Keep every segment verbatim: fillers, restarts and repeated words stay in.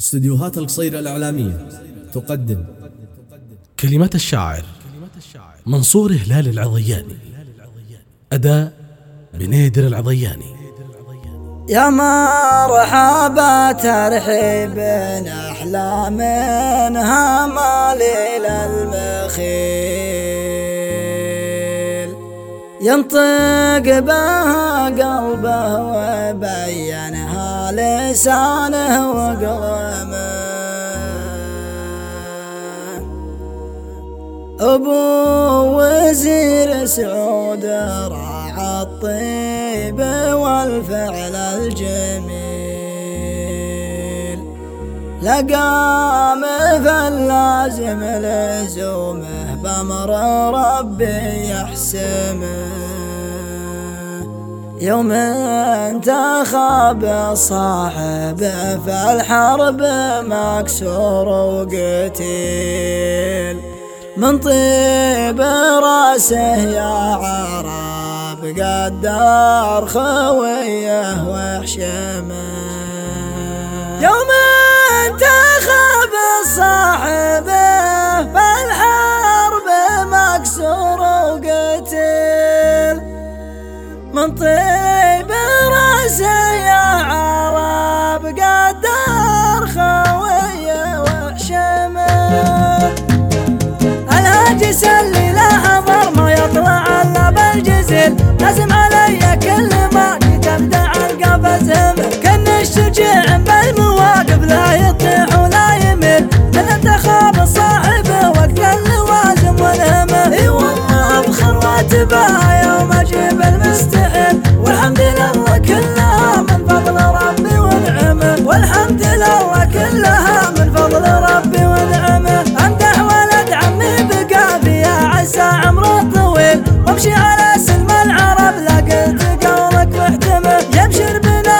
استديوهات القصيرة الإعلامية تقدم كلمات الشاعر منصور هلال العضياني، أداء بنيدر العضياني. يا مرحبا ترحيب أحلى منها مالي المخيل، ينطق بها قلبه وبينها لسانه وقلمه. أبو وزير سعود راعى الطيب والفعل الجميل، لقى مثل لازم لزومه بأمر ربي يحسمه. يوم انتخب صاحبه في الحرب مكسور وقتيل، من طيب راسه يا عرب قدر خويه وحشمه. يوم انتخب صاحبه في الحرب مكسور وقتيل، من طيب راسه يا عرب قدر خويه وحشمه. الهاجس اللي لا حضر ما يطلع الا بالجزل، لازم علي كل ما جيت ابدع القفز همه. كن الشجاع بالمواقف لا يطيح ولا يمل، من انتخاب صاحبه وقت اللوازم والهمه. اي والله بخرواتبها يوم اجيب المستحيل، والحمد لله كلها من فضل ربي ونعمه، والحمد لله كلها من فضل ربي ونعمه. امدح ولد عمي بقى فيها عسى عمره طويل، وامشي على سلم العرب لا قلت قولك محتمل. يبشر بنا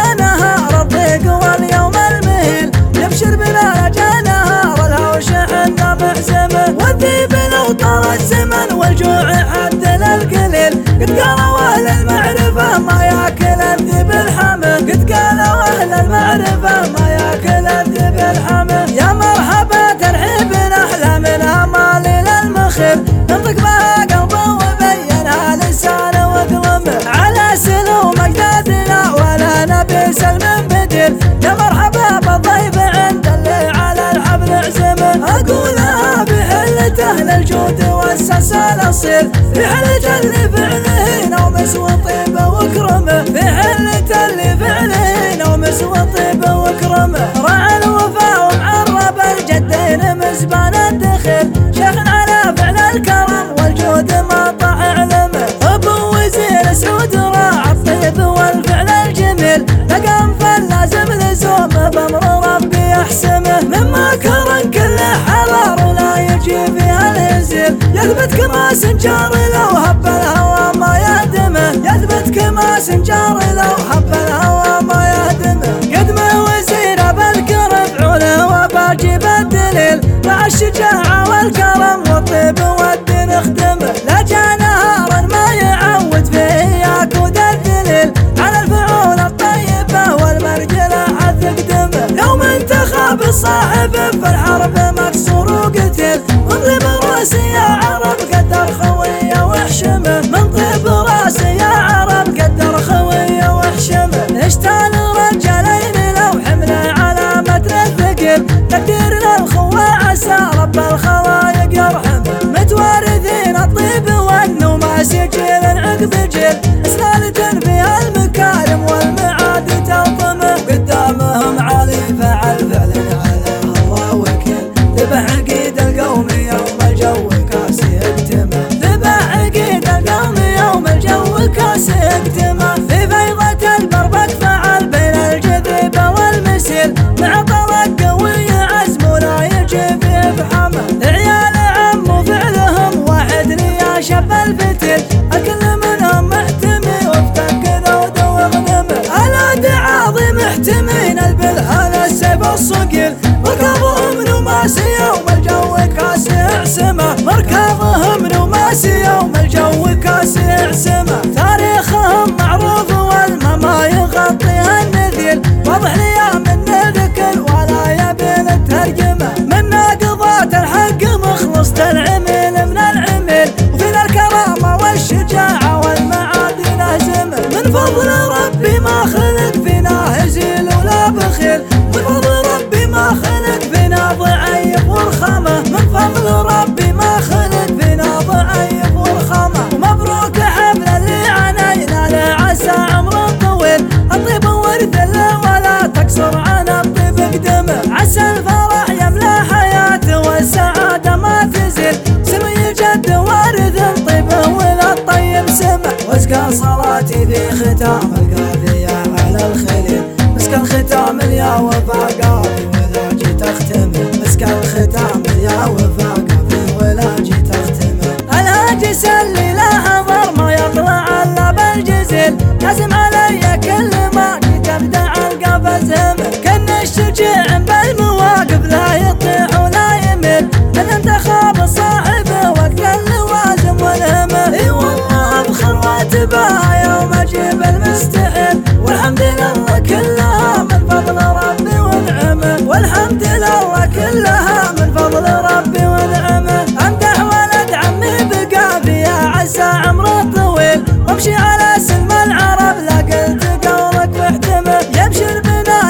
لجانها الضيق واليوم المهيل، يبشر بنا لجانها الهوش حنا محزمه. والذيب لو طال الزمن والجوع حد للقليل، قد قالوا اهل المعرفه ما ياكل الذيب الحمل، قد قالوا اهل المعرفه ما ياكل الذيب الحمل. يا مرحبا ترحيب احلى منها مالي للمخيل، ننطق بها قلبه وبينها لسانه وقلمه. على سلو مقدادنا ولا نبي سلم بديل، يا مرحبا بالضيف عند اللي على الحبل عزمه. اقولها بحلة اهل الجود والساسة الاصيل، في حلة اللي فعله نومس وطيبه وكرمه، في حلة اللي فعله نومس وطيبه وكرمه. راعى الوفا ومعرب الجدين مزبان الدخل، شيخ على فعل الكرم والجود ما طاع علمه. ابو وزير سعود راعى الطيب والفعل الجميل، لقى مثل لازم لزومه بامر ربي يحسمه. مما كرن كل حرار ولا يجي فيها الهزيل، يثبت كما سنجار لو هب الهوى ما يهدمه، يثبت كما سنجار لو هب الهوى ما يهدمه. قدمه وزير بالكرم عونه وباجي بالدليل، مع الشجاعة والكرم والطيب والدين اخدمه. لا جاء نهارا ما يعود فيه ياكود الذليل، على الفعول الطيبة والمرجلة حث قدمه. يوم انتخب الصاحب في الحرب مكسور وقتيل، من طيب راسي يا عرب قدر خويه وحشمه، من طيب راسي يا عرب قدر خويه وحشمه. اشتال رجالين لو حمله على متن الثقيل، تقدير للخوة عسى رب الخلايق يرحمه. متوارثين الطيب والنوماس جيل عقب جيل، سلالة فيها المكارم والمعاد تلطمه. قدامهم علي فعل فعلا على الله وكيل، ذبح عقيد القوم يوم الجو كاسي اكتمه، ذبح عقيد القوم يوم الجو كاسي اكتمه. في بيضة البربك فعل بين الجذيبة والمسيل، مع طلق قوي عزم ولا يجي فيه بحمه. عيال عم فعلهم واحد يا شب الفتيل، الكل منهم محتمي وافتك ذود وغنمه. الاد عاظم محتمين البلهان السيف الصقيل، مركبهم نماسي يوم الجو كاسي اعسمه، مركبهم نماسي يوم الجو كاسي اعسمه. تاريخهم معروف والما ما يغطيها النذيل، واضح لي من ذكر ولا أزكى صلاتي في ختام القافية على الخليل. مسك الختام يا وفا قافي ولا جيت أختمه. مسك الختام يا وفا قافي ولا جيت أختمه. الهاجي سلي لا حضر ما يطلع إلا بالجزل. لازم علي كل ما جيت أبدع القى زمن. كن الشجاع بالمواقف لا يطيح ولا يمل. أنا انتخاب الصاحب وقت اللوازم والهمل. اي والله بخروات بها يوم اجيب المستحيل. والحمد لله كلها من فضل ربي ونعمه. والحمد لله كلها من فضل ربي ونعمه. امدح ولد عمي بقافية عسى عمره طويل. وامشي على سلم العرب لا قلت قولك واحتمل. يبشر بنا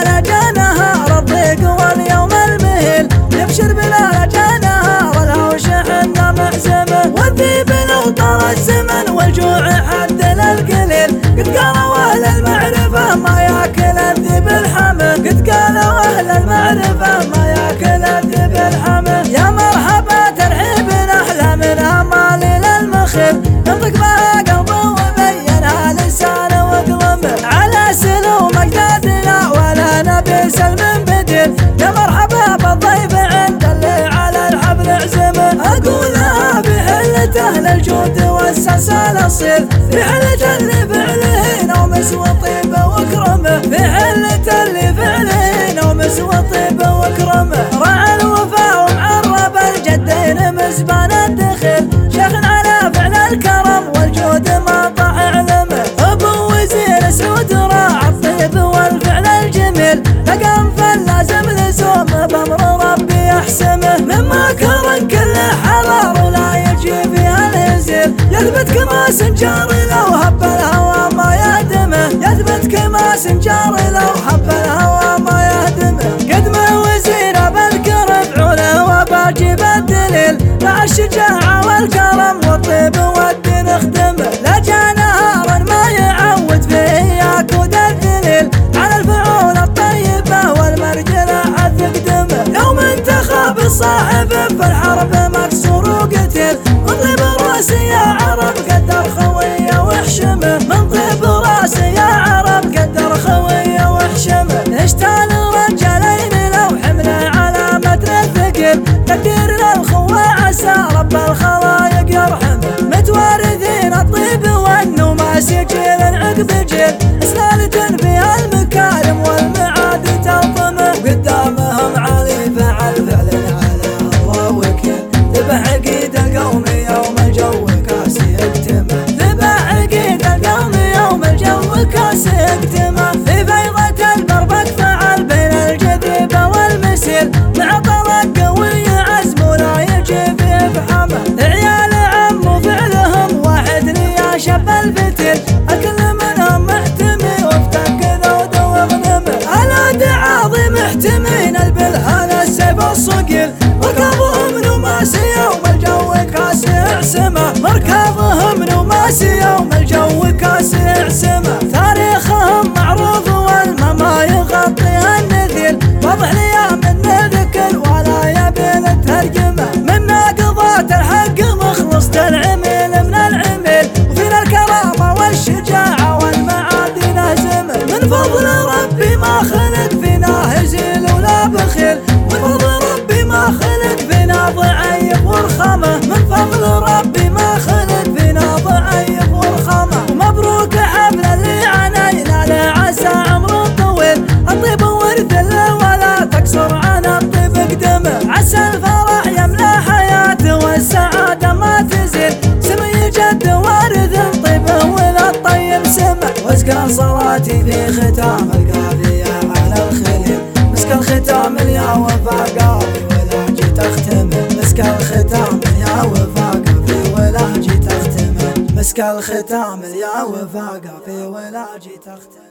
لجانها الضيق واليوم المهل. يبشر بنا لجانها والهوش حنا معزمه. والذيب لو طال الزمن والجوع حد للقليل. قد قالوا اهل المعرفة ما ياكل الذيب الحمل. قد قالوا اهل المعرفة ما ياكل الذيب الحمل. يا مرحبا ترحيب احلى من امالي للمخل. ينطق بها قلبه وبينها لسانه وقلمه. على سلوم اجدادنا ولا نبي سلم بدل. يا مرحبا بالضيف عند اللي على الحفل عزمه. اقولها بحلة اهل الجود والسلسال الاصيل. في حلة اللي فعله نومس وطيبه وكرمه. في حلة اللي فعله نومس وطيبه وكرمه. راعى الوفاء ومعرب الجدين مزبان الدخل. شيخ على فعل الكرم والجود ما طاع علمه. ابو وزير سعود راعى الطيب والفعل الجميل. تقام فلازم لزوم بامر ربي يحسمه. مما كرم كل حضر ولا يجي فيها الهزيل. يثبت كما سنجار لو هب الهوى ما يهدمه. يثبت كما سنجار لو هب الهوى ما يهدمه. قدمه وزير بالكرم عونه وباجي بالدليل. مع الشجاعة والكرم والطيب والدين اخدمه. لا جاء نهارا ما يعود فيه ياكود الذليل. على الفعول الطيبة والمرجلة عذب دمه. يوم انتخب الصاحب في الحرب مكسور وقتل. من طيب راسي يا عرب قدر خويه واحشمه. من طيب راسي يا عرب قدر خويه واحشمه. اشتال رجالين لو حمله على متن الثقل. تقدير للخوة عسى رب الخلايق يرحمه. متوارثين الطيب والنوماس جيل عقب جيل. اسلالة فيها المكارم والمعاد تلطمه. وقدامهم علي فعل فعل على الله وكيل. ذبح عقيد القوم يوم الجو كاسي اكتمه. ذبح عقيد القوم يوم الجو كاسي اكتمه. في فيضة البربك فعل بين الجذيبة والمسيل. مع طلق قوي عزم ولا يجي فيه بحمه. عيال عم فعلهم واحد ليا شب الفتل. الكل منهم محتمي وافتك ذود وغنمه. الاد عاظم محتمين البلهان السيف الصقيل. مركبهم نماسي يوم الجو كاسي اعسمه. مركبهم نماسي يوم الجو كاسي اعسمه. تاريخهم معروف والمما يغطيها النذيل. واضح لي من ذكر ولا يبي الترجمه. منا قضات الحق مخلص العميل من العميل. وفينا الكرامه والشجاعه والمعادي نهزمه. من فضل ربي ما خلق فينا هزيل ولا بخيل. من فضل ربي ما خلق فينا ضعيف ورخامه. من فضل ربي ما خلق فينا ضعيف ورخامه. ومبروك حفل اللي عنينا له عسى عمره طويل. الطيب ورث له ولا تكسر عن الطيب قدمه. عسى الفرح يملا حياته والسعاده ما تزيد. سمي جد وارث طيبه ولا الطيب سمه. وازكى صلاتي في ختام القافية على الخليل. مسك الختام يا وفا قافي ولا جيت اختمه. مسك الختام يا وفا قافي ولا جيت اختمه. مسك الختام يا وفا قافي ولا جيت اختمه.